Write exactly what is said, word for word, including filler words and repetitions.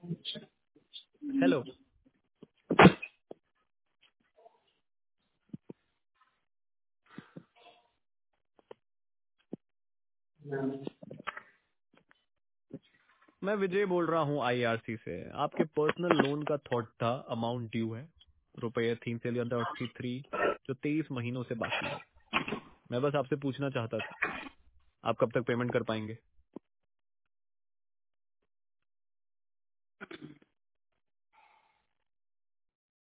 Hello. मैं विजय बोल रहा हूँ आईआरसी से। आपके पर्सनल लोन का थॉट था, अमाउंट ड्यू है रुपये तीन से अस्सी थ्री, जो तेईस महीनों से बाकी है। मैं बस आपसे पूछना चाहता था, आप कब तक पेमेंट कर पाएंगे?